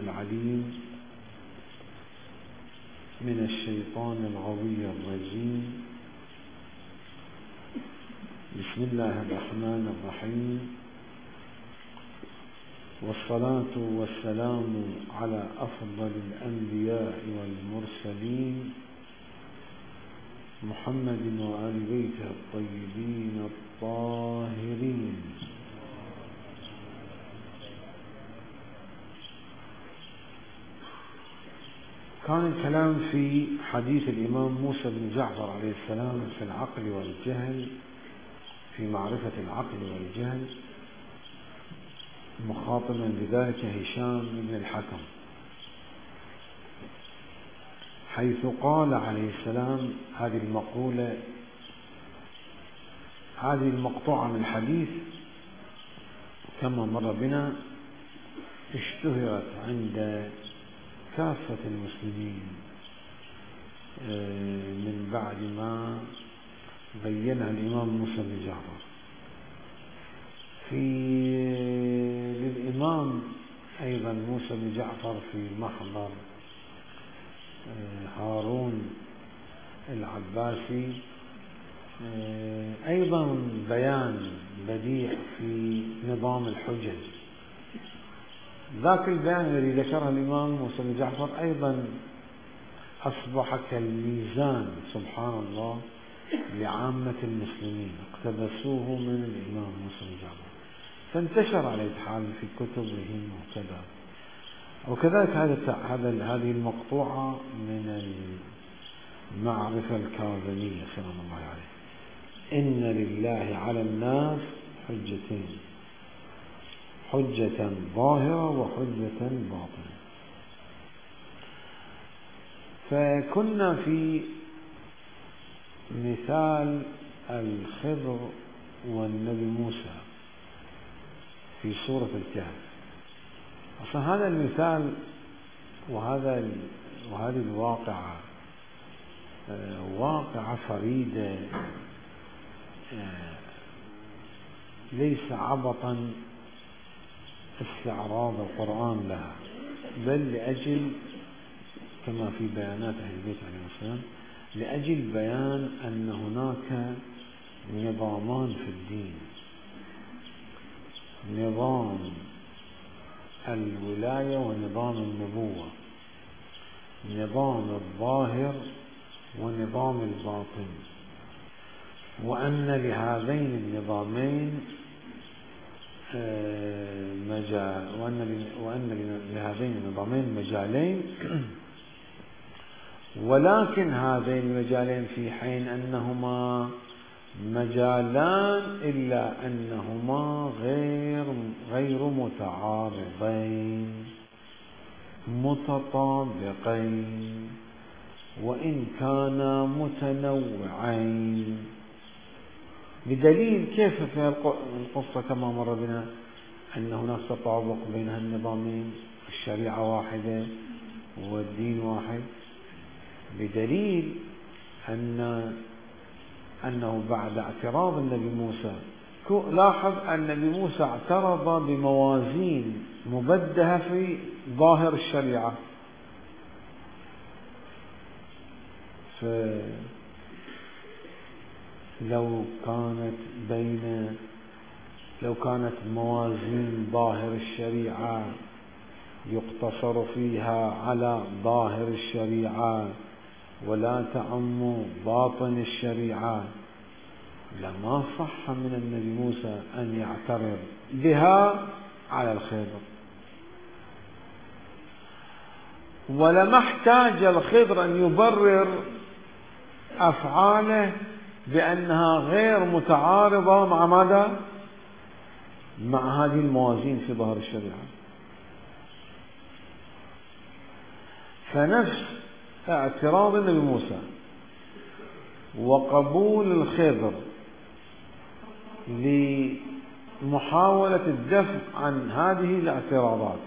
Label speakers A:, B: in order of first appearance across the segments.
A: العليم من الشيطان الغوي الرجيم. بسم الله الرحمن الرحيم، والصلاة والسلام على أفضل الأنبياء والمرسلين محمد وآل بيته الطيبين الطاهرين. كان الكلام في حديث الإمام موسى بن جعفر عليه السلام في العقل والجهل، في معرفة العقل والجهل، مخاطبا بذلك هشام بن الحكم، حيث قال عليه السلام هذه المقولة، هذه المقطوعة من الحديث كما مر بنا اشتهرت عند كافة المسلمين من بعد ما بينها الإمام موسى بن جعفر. للإمام أيضا موسى بن جعفر في محضر هارون العباسي أيضا بيان بديع في نظام الحجج. ذاك البيان الذي ذكره الإمام موسى بن جعفر أيضا أصبح كالميزان سبحان الله لعامة المسلمين، اقتبسوه من الإمام موسى بن جعفر، فانتشر على الحال في كتبهم وكذا. وكذلك هذه المقطوعة من المعرفة الكاظمية سلام الله عليه: إن لله على الناس حجتين، حجة ظاهرة وحجة باطنة. فكنا في مثال الخضر والنبي موسى في سورة الكهف. أصلا هذا المثال وهذه الواقعة واقعة فريدة، ليس عبطا استعراض القرآن لها، بل لأجل كما في بيانات أهل البيت عليه السلام، لأجل بيان أن هناك نظامان في الدين: نظام الولاية ونظام النبوة، نظام الظاهر ونظام الباطن، وأن لهذين النظامين وأن لهذين النظامين مجالين، ولكن هذين المجالين في حين أنهما مجالان إلا أنهما غير متعارضين متطابقين، وإن كانا متنوعين. بدليل كيف في القصة كما مر بنا أن هناك تطابق بين النظامين، الشريعة واحدة والدين واحد، بدليل أنه بعد اعتراض النبي موسى، لاحظ أن النبي موسى اعترض بموازين مبدهة في ظاهر الشريعة، لو كانت موازين ظاهر الشريعة يقتصر فيها على ظاهر الشريعة ولا تعم باطن الشريعة، لما صح من النبي موسى أن يعترض بها على الخضر، ولما احتاج الخضر أن يبرر أفعاله بأنها غير متعارضة مع ماذا؟ مع هذه الموازين في ظهر الشريعة. فنفس اعتراض النبي موسى وقبول الخضر لمحاولة الدفع عن هذه الاعتراضات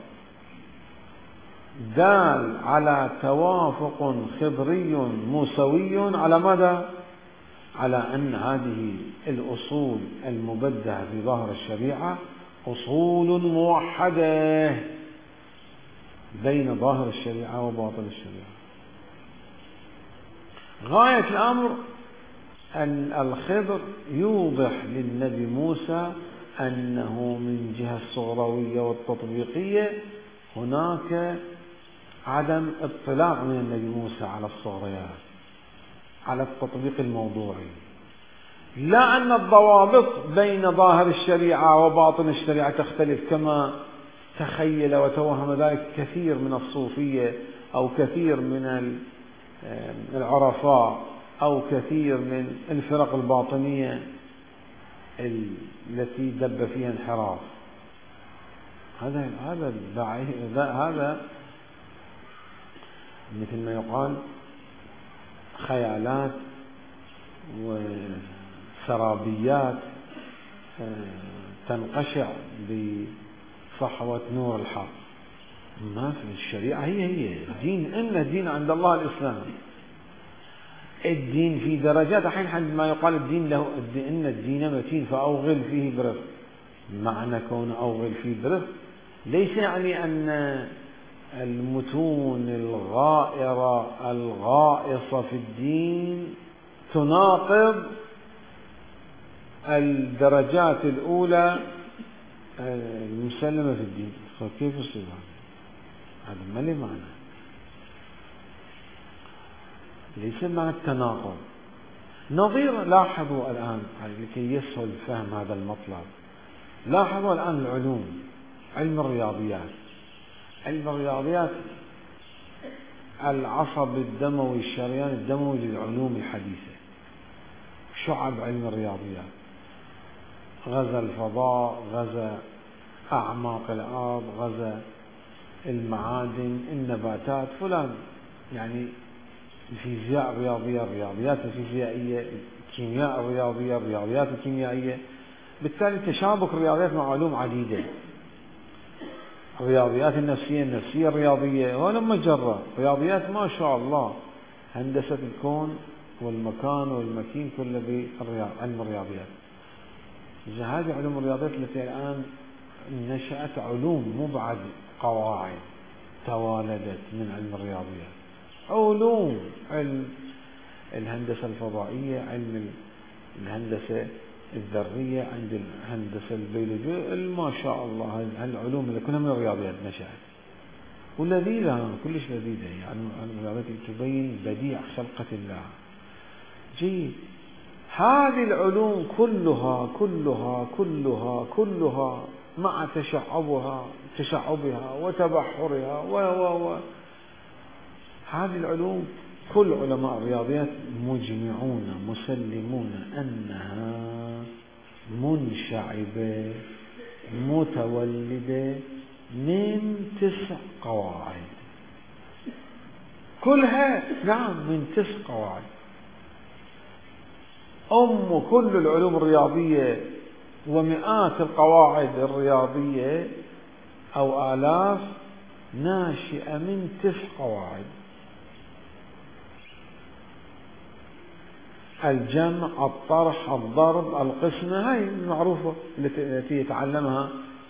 A: دال على توافق خضري موسوي على ماذا؟ على أن هذه الأصول المبدهة في ظاهر الشريعة أصول موحدة، بين ظاهر الشريعة وباطن الشريعة. غاية الأمر أن الخضر يوضح للنبي موسى أنه من جهة الصغروية والتطبيقية هناك عدم اطلاع من النبي موسى على الصغريات، على التطبيق الموضوعي، لا أن الضوابط بين ظاهر الشريعة وباطن الشريعة تختلف كما تخيل وتوهم ذلك كثير من الصوفية أو كثير من العرفاء أو كثير من الفرق الباطنية التي دب فيها انحراف. هذا مثل ما يقال خيالات وسرابيات تنقشع بصحوة نور الحق. ما في الشريعة هي الدين، إن الدين عند الله الإسلام. الدين في درجات، الحين عندما يقال الدين له إن الدين متين فأوغل فيه برفق، معنى كون أوغل فيه برفق ليس يعني أن المتون الغائرة الغائصة في الدين تناقض الدرجات الأولى المسلمة في الدين. فكيف يصير هذا؟ ما له معنى، ليس معنى التناقض. نظير، لاحظوا الآن لكي يسهل فهم هذا المطلب، لاحظوا الآن العلوم، علم الرياضيات. علم الرياضيات العصب الدموي، الشريان الدموي للعلوم الحديثة، شعب علم الرياضيات، غزا الفضاء، غزا أعماق الأرض، غزا المعادن، النباتات، فلان. يعني الفيزياء الرياضية، الرياضيات الفيزيائية، الكيمياء الرياضية، الرياضيات الكيميائية. بالتالي تشابك الرياضيات مع علوم عديدة، الرياضيات النفسية، النفسية الرياضية، ولما جرى رياضيات ما شاء الله، هندسة الكون والمكان والمكين كله بعلم الرياضيات. إذا هذه علوم الرياضيات التي الآن نشأت علوم، مو بعد قواعد، توالدت من علم الرياضيات، علوم، علم الهندسة الفضائية، علم الهندسة الذرية، عند الهندسة البيولوجية، ما شاء الله هالعلوم اللي كلها من الرياضيات نشأت، ولذيذة كلش لذيذة. يعني الرياضيات تبين بديع خلقة الله. جيد، هذه العلوم كلها كلها كلها كلها مع تشعبها وتبحرها هذه العلوم كل علماء الرياضيات مجمعون مسلمون أنها منشعبة متولدة من 9 قواعد، كلها نعم من 9 قواعد. كل العلوم الرياضية ومئات القواعد الرياضية أو آلاف ناشئة من 9 قواعد: الجمع، الطرح، الضرب، القسمة، هاي المعروفة التي يتعلمها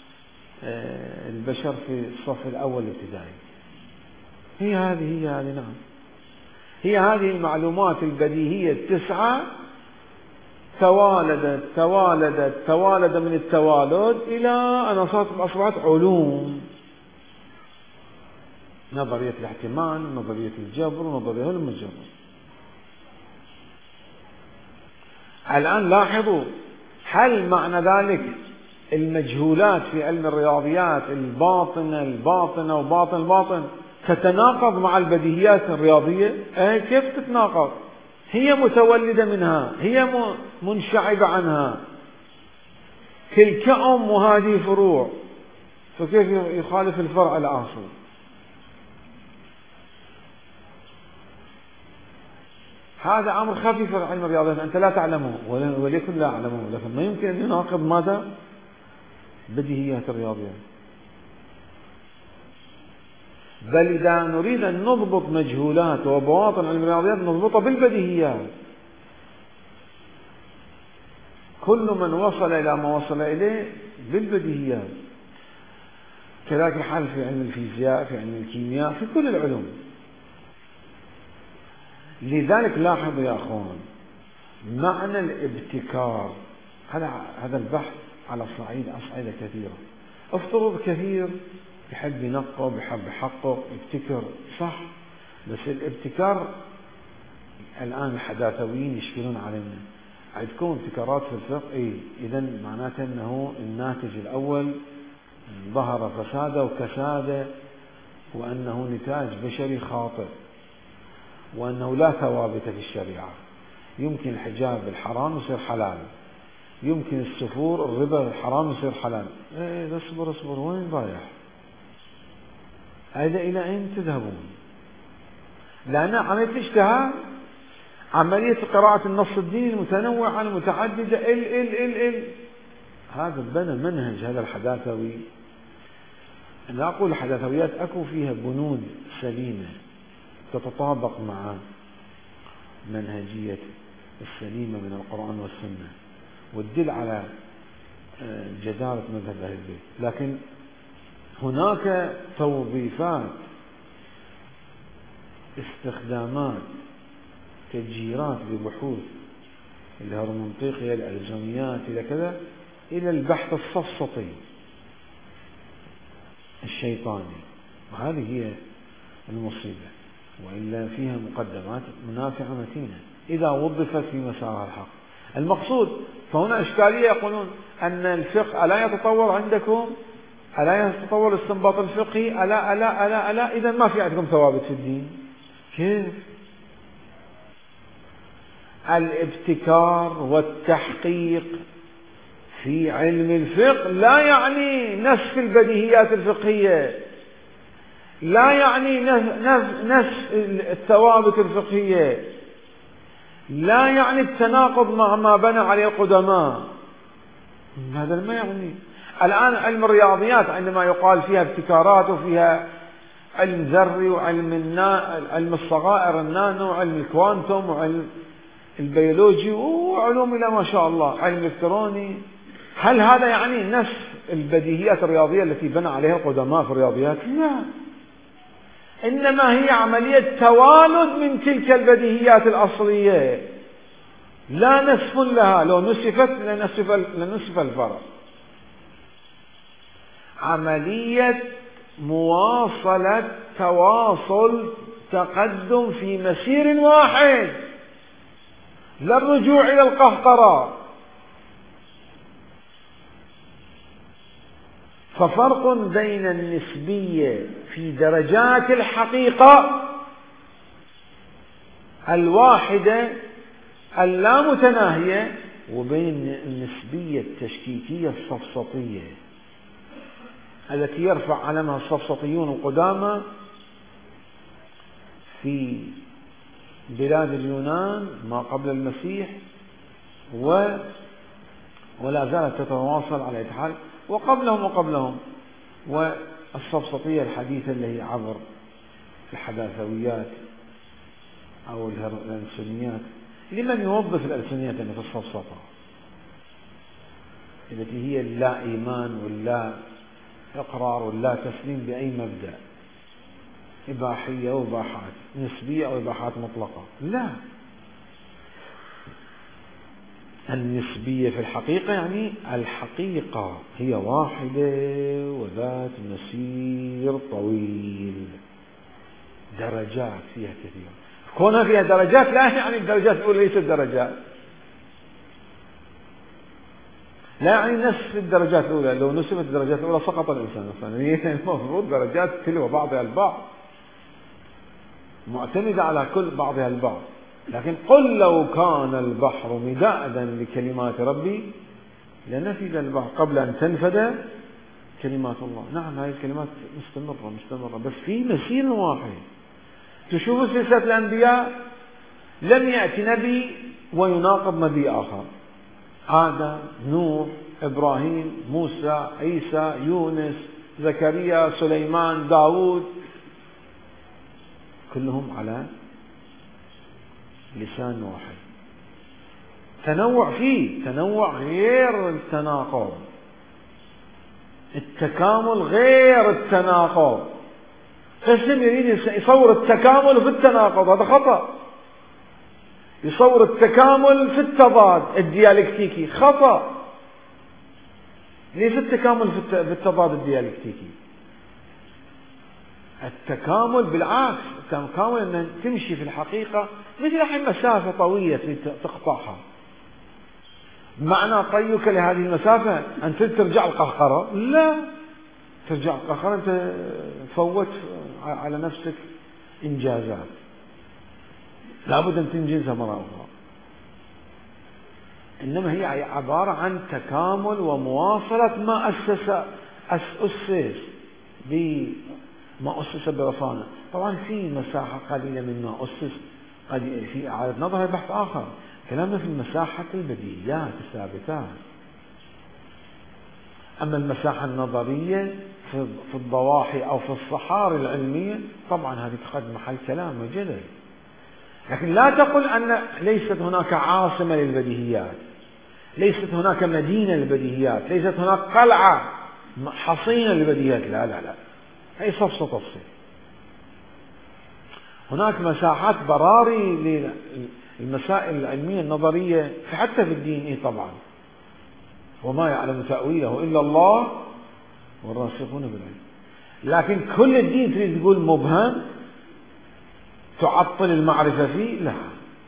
A: البشر في الصف الأول الابتدائي. هي هذه نعم، هي هذه المعلومات البديهية 9 توالد من التوالد إلى أن أصبحت علوم. نظرية الاحتمال، نظرية الجبر، ونظرية المجبر. الآن لاحظوا، هل معنى ذلك المجهولات في علم الرياضيات الباطنة وباطن الباطن تتناقض مع البديهيات الرياضية؟ كيف تتناقض؟ هي متولدة منها، هي منشعبة عنها، تلك وهذه فروع، فكيف يخالف الفرع الأصل؟ هذا أمر خفي في علم الرياضيات أنت لا تعلمه وليكن لا أعلمه، لكن ما يمكن أن يناقض ماذا؟ بديهيات الرياضيات. بل إذا نريد أن نضبط مجهولات وبواطن علم الرياضيات نضبطها بالبديهيات. كل من وصل إلى ما وصل إليه بالبديهيات. كذلك الحال في علم الفيزياء، في علم الكيمياء، في كل العلوم. لذلك لاحظوا يا أخوان معنى الابتكار، هذا البحث على أصعدة كثيرة. افترض كثير يحب ينقب، يحب يحقق، يبتكر، صح، بس الابتكار الآن الحداثويين يشكلون علينا، عندكم ابتكارات في الفقه، إذا معناته أنه الناتج الأول ظهر فساده وكساده، وأنه نتاج بشري خاطئ، وأنه لا ثوابت في الشريعة. يمكن الحجاب الحرام يصير حلال، يمكن السفور الربا الحرام يصير حلال. ايه اصبر وين رايح؟ هذا إلى أين تذهبون؟ لأن عملية الاجتهاد، عملية قراءة النص الديني المتنوعة المتعددة، هذا بنى منهج. هذا الحداثوي، أنا أقول الحداثويات أكو فيها بنود سليمة تتطابق مع منهجية السليمة من القرآن والسنة، والدل على جدارة مذهب أهل البيت، لكن هناك توظيفات، استخدامات، تسجيلات ببحوث الهرمنطيقية، الألزميات، إلى كذا، إلى البحث السفسطي الشيطاني، وهذه هي المصيبة. وإلا فيها مقدمات منافعة متينة إذا وظفت في مسارها الحق. المقصود، فهنا إشكالية، يقولون أن الفقه ألا يتطور عندكم؟ ألا يتطور الاستنباط الفقهي؟ ألا إذا ما في عندكم ثوابت في الدين. كيف؟ الابتكار والتحقيق في علم الفقه لا يعني نسف البديهيات الفقهية، لا يعني نسف الثوابت الفقهية، لا يعني التناقض مع ما بنى عليه القدماء. هذا ما يعني. الآن علم الرياضيات عندما يقال فيها ابتكارات، وفيها علم ذري، وعلم علم الصغائر النانو، وعلم الكوانتوم، وعلم البيولوجي، وعلوم إلى ما شاء الله، علم الإلكتروني، هل هذا يعني نسف البديهيات الرياضية التي بنى عليها القدماء في الرياضيات؟ لا، إنما هي عملية توالد من تلك البديهيات الأصلية، لا نسف لها، لو نسفت لنسف الفرع. عملية مواصلة، تواصل، تقدم في مسير واحد، لا الرجوع إلى القهقرة. ففرق بين النسبية في درجات الحقيقة الواحدة اللامتناهية، وبين النسبية التشكيكية السفسطية التي يرفع علمها السفسطيون القدامى في بلاد اليونان ما قبل المسيح، ولا زالت تتواصل على الاتحاد، وقبلهم، والسفسطية الحديثة اللي هي عبر الحداثويات أو الألسنيات. لمن يوظف الألسنيات في السفسطة التي هي اللا إيمان واللا إقرار واللا تسليم بأي مبدأ، إباحية وإباحات نسبية أو إباحات مطلقة؟ لا، النسبية في الحقيقة يعني الحقيقة هي واحدة وذات مسير طويل، درجات فيها كثيرة. كونها فيها درجات لا يعني الدرجات الأولى ليست درجات، لا يعني نسف الدرجات الأولى. لو نسفت الدرجات الأولى سقط الإنسان أصلا. هي المفروض درجات تلو بعضها البعض، معتمدة على كل بعضها البعض. لكن قل لو كان البحر مدادا لكلمات ربي لنفد البحر قبل أن تنفد كلمات الله. نعم، هذه الكلمات مستمرة بس في مسير واحد. تشوفوا سلسلة الأنبياء، لم يأتي نبي ويناقض نبي آخر. آدم، نوح، إبراهيم، موسى، عيسى، يونس، زكريا، سليمان، داود، كلهم على لسان واحد. تنوع فيه، تنوع غير التناقض. التكامل غير التناقض. قسم يريد يصور التكامل في التناقض، هذا خطأ. يصور التكامل في التضاد الديالكتيكي، خطأ. ليس التكامل في التضاد الديالكتيكي. التكامل بالعكس، التكامل أن تمشي في الحقيقة مثل الحين مسافة طويلة تقطعها. معنى طيك لهذه المسافة أن ترجع القهقرة؟ لا، ترجع القهقرة أنت تفوت على نفسك إنجازات لابد أن تنجزها مرة أخرى. إنما هي عبارة عن تكامل ومواصلة ما أسس برصانة. طبعا في مساحة قليلة مما أسس قد في إعادة نظر بحث آخر. كلامنا في مساحة البديهيات الثابتات. أما المساحة النظرية في الضواحي أو في الصحاري العلمية طبعا هذه قد محل كلام وجدل. لكن لا تقل أن ليست هناك عاصمة للبديهيات، ليست هناك مدينة للبديهيات، ليست هناك قلعة حصينة للبديهيات. لا لا لا، هي صفصة تفصيل. هناك مساحات براري للمسائل العلمية النظرية حتى في الدين طبعا، وما يعلم تأويله إلا الله والراسخون بالعلم. لكن كل الدين تريد تقول مبهم تعطل المعرفة فيه؟ لا.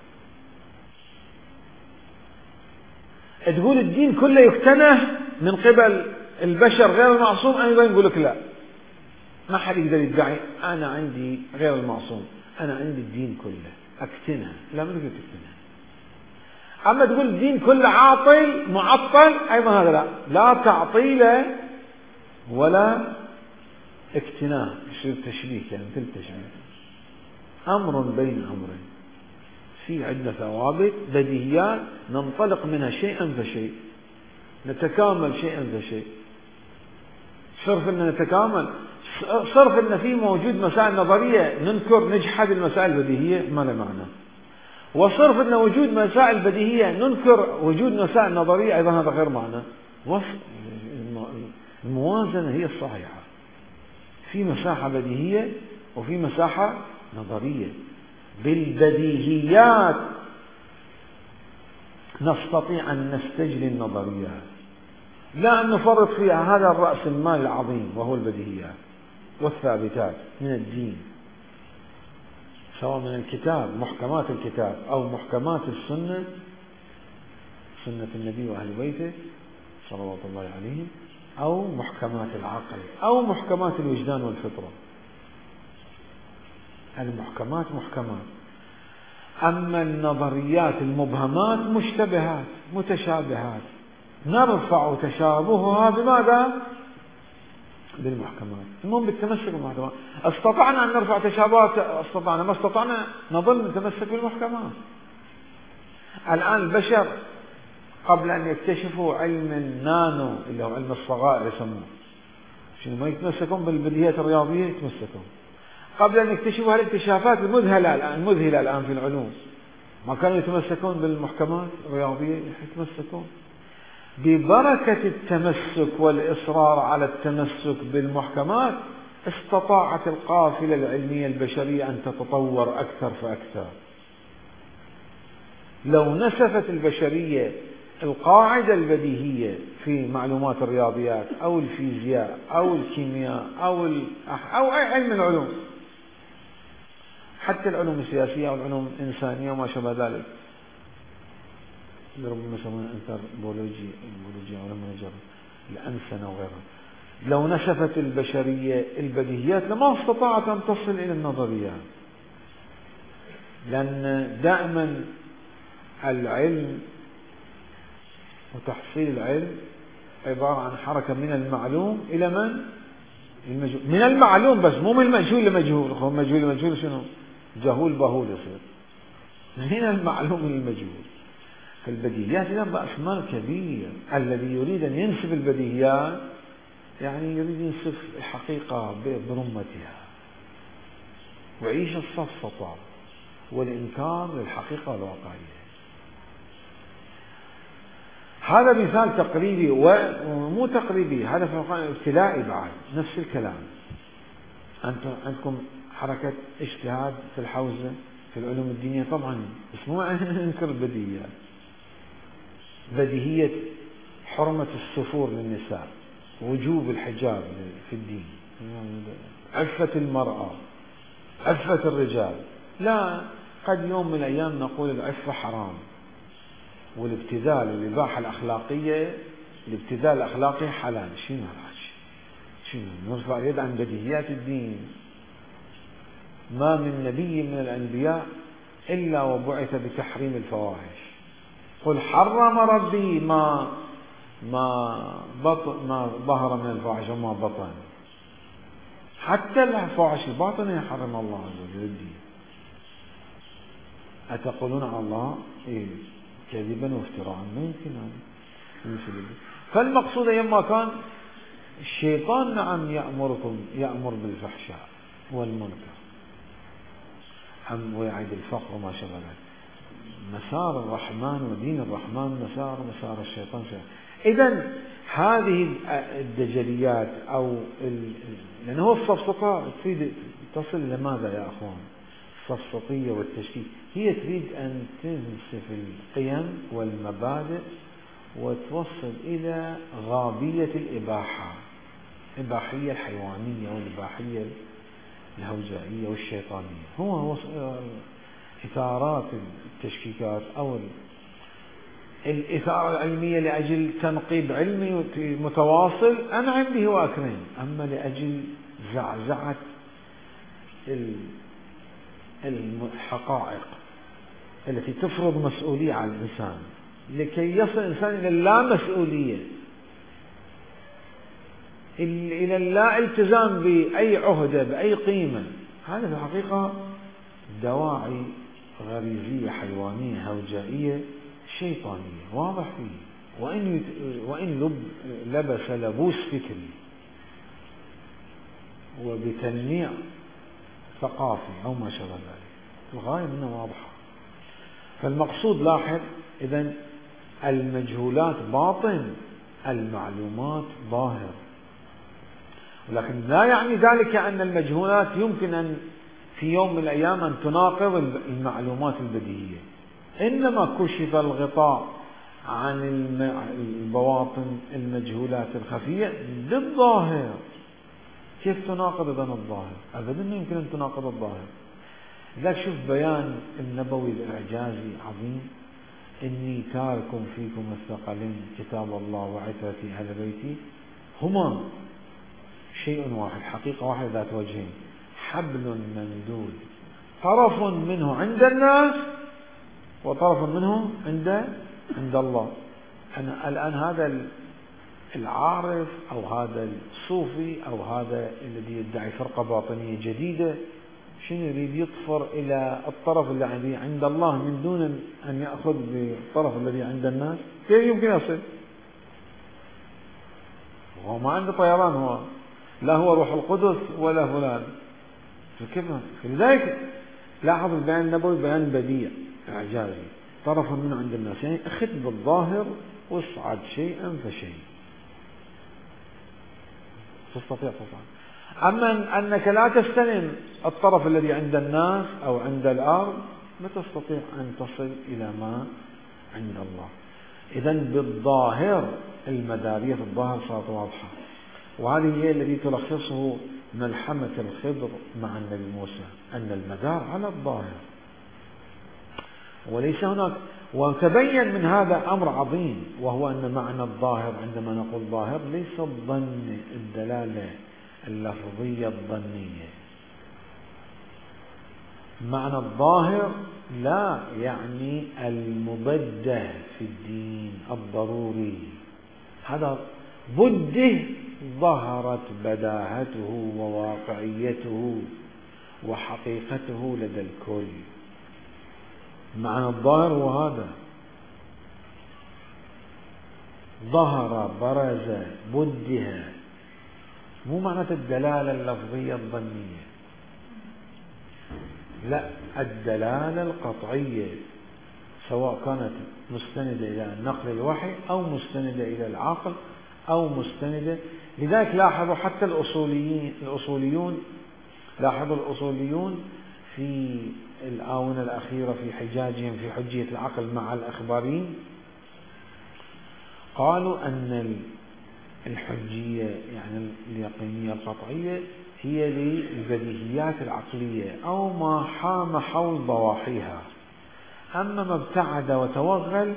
A: تقول الدين كله يكتنه من قبل البشر غير المعصوم، أيضا يقول لك لا، ما حد يقدر يدعي أنا عندي غير المعصوم، أنا عندي الدين كله أكتنه. لا، ما تقدر تكتنه. أما تقول الدين كله عاطل معطل، أيضا هذا لا، لا تعطيل ولا اكتناء. يصير تشبيك، يعني مثل تشبيك، أمر بين أمرين. في عندنا ثوابت بديهيات ننطلق منها شيئا فشيء، نتكامل شيئا فشيء. صرف أن نتكامل، صرف أن في موجود مسائل نظرية ننكر نجحد المسائل البديهية ما له معنى، وصرف أن وجود مسائل بديهية ننكر وجود مسائل نظرية أيضا هذا غير معنى. الموازنة هي الصحيحة، في مساحة بديهية وفي مساحة نظرية. بالبديهيات نستطيع أن نستجلي النظريات، لا أن نفرط فيها. هذا الرأس المال العظيم وهو البديهيات والثابتات من الدين، سواء من الكتاب محكمات الكتاب أو محكمات السنة، سنة النبي وأهل بيته صلوات الله عليهم، أو محكمات العقل أو محكمات الوجدان والفطرة. المحكمات محكمات. أما النظريات المبهمات مشتبهات متشابهات، نرفع تشابهها بماذا؟ بالمحكمات. المهم بالتمسك بالمحكمات. استطعنا أن نرفع تشابهات استطعنا، ما استطعنا نظل نتمسك بالمحكمات. الآن البشر قبل أن يكتشفوا علم النانو اللي هو علم الصغائر يسموه، شنو ما يتمسكون بالبديهيات الرياضية، يتمسكون. قبل أن يكتشفوا هالاكتشافات المذهلة الآن في العلوم، ما كانوا يتمسكون بالمحكمات الرياضية، يتمسكون. ببركة التمسك والإصرار على التمسك بالمحكمات استطاعت القافلة العلمية البشرية أن تتطور أكثر فأكثر. لو نسفت البشرية القاعدة البديهية في معلومات الرياضيات أو الفيزياء أو الكيمياء أو أي علم من العلوم، حتى العلوم السياسية أو العلوم الإنسانية وما شابه ذلك، ربما يسمونها البيولوجيا أو الأنسنة وغيرها، لو نسفت البشرية البديهيات لما استطاعت أن تصل إلى النظريات. لأن دائما العلم وتحصيل العلم عبارة عن حركة من المعلوم إلى من؟ المجهول. من المعلوم بس، مو من المجهول لمجهول. مجهول شنو؟ جهول بهول يصير. من المعلوم للمجهول. فالبديهيات إذا رأس مال كبير. الذي يريد أن ينسف البديهيات يعني يريد ينسف الحقيقة برمتها، ويعيش السفسطة والإنكار للحقيقة الواقعية. هذا مثال تقريبي ومو تقريبي، هذا في القرآن ابتلائي بعد نفس الكلام. أنتم عندكم حركة اجتهاد في الحوزة في العلوم الدينية طبعا، بس مو ننكر البديهيات. بديهية حرمة السفور للنساء، وجوب الحجاب في الدين، عفة المرأة، عفة الرجال. لا، قد يوم من الأيام نقول العفة حرام، والابتذال الإباحة الأخلاقية، الابتذال الأخلاقي حلال. شنو نرفع اليد عن بديهيات الدين؟ ما من نبي من الأنبياء إلا وبعث بتحريم الفواحش. قل حرم ربي ما ظهر من الفواحش وما بطن، حتى الفواحش الباطنة يحرم الله عز وجل الدين. أتقولون على الله كذبا وافتراء؟ ما يمكن هذا. فالمقصود يما كان الشيطان نعم يأمر بالفحشاء والمنكر ويعد الفقر وما شابه ذلك. مسار الرحمن ودين الرحمن مسار الشيطان. إذن هذه الدجليات أو لأنه السفسطة تريد تصل لماذا يا أخوان؟ السفسطية والتشكيك هي تريد أن تنسف القيم والمبادئ وتوصل إلى غابية الإباحة، الإباحية الحيوانية والإباحية الهوجائية والشيطانية. هو إثارات التشكيكات أو الإثارة العلمية لأجل تنقيب علمي متواصل أنعم به وأكرم، أما لأجل زعزعة الحقائق التي تفرض مسؤولية على الإنسان لكي يصل الإنسان إلى اللامسؤولية، إلى اللا التزام بأي عهدة بأي قيمة. هذا في الحقيقة دواعي غريزية حيوانية هوجائية شيطانية واضح فيه، وإن لبس لبوس فكري وبتلميع ثقافي أو ما شابه ذلك، الغاية منه واضحة. فالمقصود لاحظ إذن المجهولات باطن، المعلومات ظاهر، ولكن لا يعني ذلك أن المجهولات يمكن أن في يوم من الأيام أن تناقض المعلومات البديهية، إنما كشف الغطاء عن البواطن المجهولات الخفية بالظاهر. كيف تناقض إذن الظاهر؟ أبدا ما يمكن أن تناقض الظاهر. لذلك شوف بيان النبوي الإعجازي عظيم: إني تارك فيكم الثقلين كتاب الله وعترتي أهل بيتي، هما شيء واحد، حقيقة واحدة ذات وجهين، حبل ممدود طرف منه عند الناس وطرف منه عند الله. أنا الآن هذا العارف أو هذا الصوفي أو هذا الذي يدعي فرقة باطنية جديدة شنو يريد؟ يطفر إلى الطرف الذي عند الله من دون أن يأخذ بالطرف الذي عند الناس. كيف يمكن يصل؟ وهو ما عنده طيران، هو لا هو روح القدس ولا فلان. فلذلك لاحظ البيان النبوي بيان بديع إعجازي، طرف منه عند الناس، يعني أخذ بالظاهر واصعد شيئا فشيء تستطيع تصعد. أما أنك لا تستلم الطرف الذي عند الناس أو عند الأرض لا تستطيع أن تصل إلى ما عند الله. إذن بالظاهر المدارية في الظاهر صارت واضحة، وهذه هي التي تلخصه ملحمة الخضر مع النبي موسى، أن المدار على الظاهر وليس هناك. وتبين من هذا أمر عظيم، وهو أن معنى الظاهر عندما نقول ظاهر ليس الظن، الدلالة اللفظية الظنية. معنى الظاهر لا يعني المبده في الدين الضروري، هذا بده ظهرت بداهته وواقعيته وحقيقته لدى الكل. معنى الظاهر هو هذا، ظهر برز بده، مو معنى الدلالة اللفظية الظنية، لا، الدلالة القطعية. سواء كانت مستندة إلى نقل الوحي أو مستندة إلى العقل أو مستندة. لذلك لاحظوا حتى الأصوليون لاحظوا الأصوليون في الآونة الأخيرة في حجاجهم في حجية العقل مع الأخباريين قالوا أن الحجية يعني اليقينية القطعية هي للبديهيات العقلية أو ما حام حول ضواحيها، أما ما ابتعد وتوغل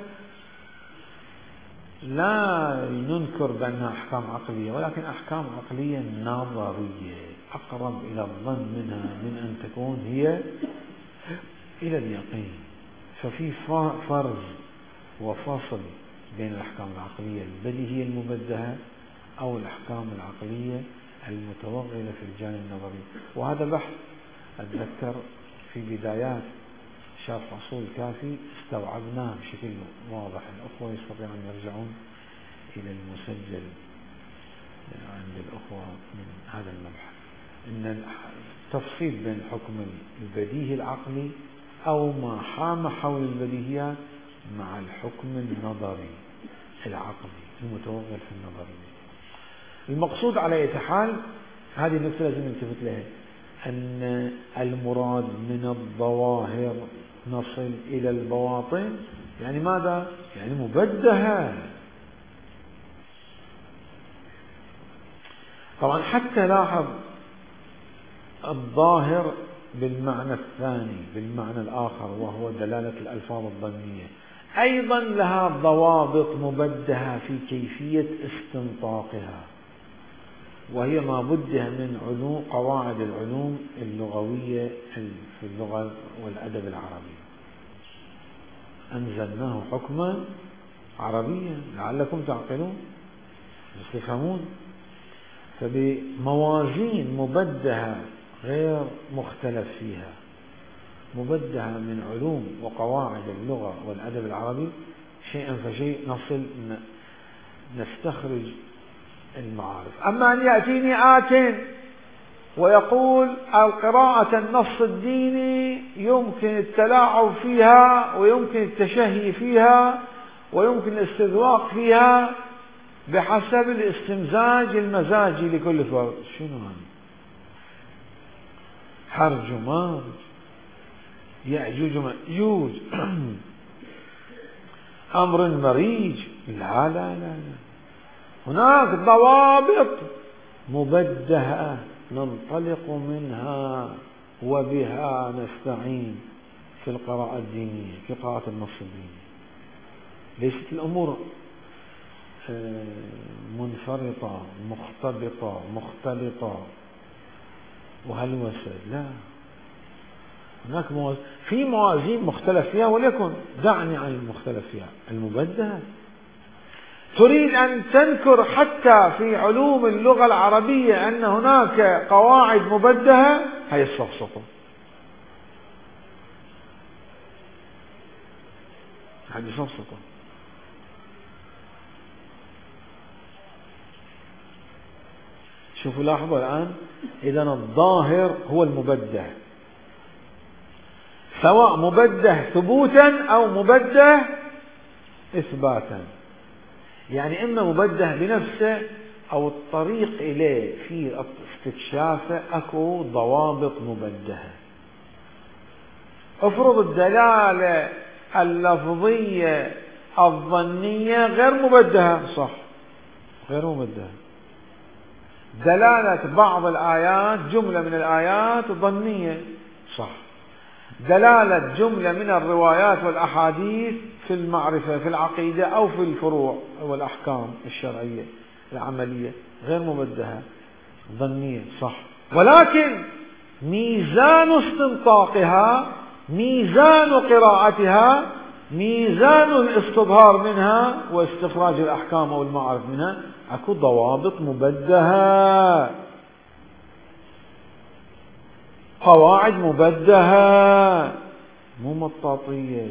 A: لا ننكر بأنها أحكام عقلية، ولكن أحكام عقلية نظرية أقرب إلى الظن منها من أن تكون هي إلى اليقين. ففي فرز وفصل بين الأحكام العقلية البديهية المبدهة أو الأحكام العقلية المتوغلة في الجانب النظري. وهذا بحث أتذكر في بدايات شرح أصول الكافي استوعبناه بشكل واضح. الأخوة يستطيعون أن يرجعون إلى المسجل عند الأخوة من هذا المبحث، إن التفصيل بين الحكم البديهي العقلي أو ما حام حول البديهيات مع الحكم النظري العقلي المتوغل في النظري. المقصود على أي حال هذه النقطة لازم نلتفت لها، أن المراد من الظواهر نصل إلى البواطن، يعني ماذا؟ يعني مبدهة. طبعا حتى لاحظ الظاهر بالمعنى الثاني بالمعنى الآخر وهو دلالة الألفاظ الظنية أيضا لها ضوابط مبدهة في كيفية استنطاقها، وهي ما بدها من علوم قواعد العلوم اللغوية في اللغة والأدب العربي. أنزلناه حكما عربيا لعلكم تعقلون تفهمون. فبموازين مبدهة غير مختلف فيها، مبدهة من علوم وقواعد اللغة والأدب العربي، شيئا فشيء نصل نستخرج المعارف. أما أن يأتيني آت ويقول القراءة النص الديني يمكن التلاعب فيها ويمكن التشهي فيها ويمكن الاستذواق فيها بحسب الاستمزاج المزاجي لكل فرد، شنو هذا؟ حرج ومارج، يأجوج ومأجوج، أمر مريج، لا لا لا لا، هناك ضوابط مبدهة ننطلق منها وبها نستعين في القراءة الدينية في قراءة النص الديني. ليست الأمور منفرطة مختلطة مختلطة وهلوسة، لا، هناك في موازين مختلف فيها، وليكن دعني عن المختلف فيها المبدهة. تريد أن تنكر حتى في علوم اللغة العربية أن هناك قواعد مبدهة، هي السفسطة، هذه سفسطة. شوفوا لاحظوا الآن، إذا الظاهر هو المبده، سواء مبده ثبوتا أو مبده إثباتا، يعني إما مبده بنفسه أو الطريق إليه في استكشافه أكو ضوابط مبدهة. افرض الدلالة اللفظية الظنية غير مبدهة، صح، غير مبدهة. دلالة بعض الآيات جملة من الآيات ظنية، صح. دلالة جملة من الروايات والأحاديث في المعرفة في العقيدة أو في الفروع والأحكام الشرعية العملية غير مبدهة، ظنية، صح. ولكن ميزان استنطاقها، ميزان قراءتها، ميزان الاستظهار منها واستخراج الأحكام أو المعارف منها أكو ضوابط مبدهة، قواعد مبدهة، مو مطاطية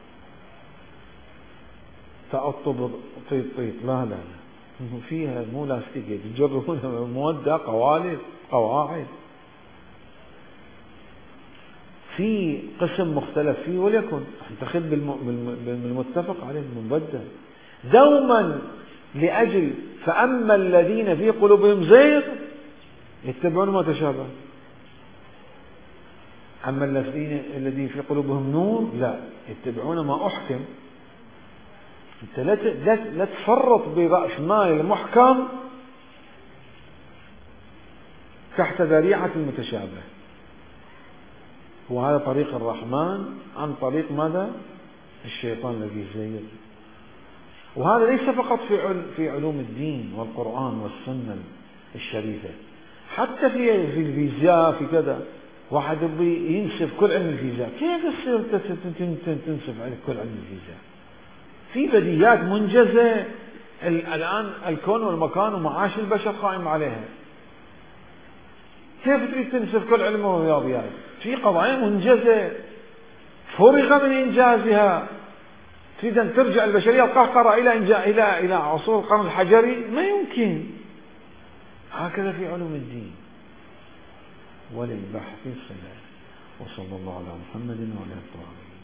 A: تأطب طيط طيط، لا لا، فيها مو لاستيكية تجرون مودة، قوالب، قواعد. في قسم مختلف فيه وليكن انتخب بالمتفق عليه المبدل دوما لأجل فأما الذين في قلوبهم زيغ يتبعون ما تشابه، أما الذين في قلوبهم نور لا يتبعون ما أحكم. أنت لا تفرط برأس مال المحكم تحت ذريعة المتشابه. وهذا طريق الرحمن عن طريق ماذا؟ الشيطان الذي يزيغ. وهذا ليس فقط في علوم الدين والقرآن والسنة الشريفة، حتى في الفيزياء في كذا. واحد ينسف كل علم الفيزياء، كيف يصير تنسف على كل علم الفيزياء؟ في بديهيات منجزة الآن الكون والمكان ومعاش البشر قائم عليها، كيف تريد تنسف كل علم الرياضيات؟ في قضايا منجزة فرغ من إنجازها، تريد أن ترجع البشرية القهقرة إلى عصور القرن الحجري؟ ما يمكن. هكذا في علوم الدين. وللبحث سلام. وصلى الله على محمد وعلى آله وصحبه.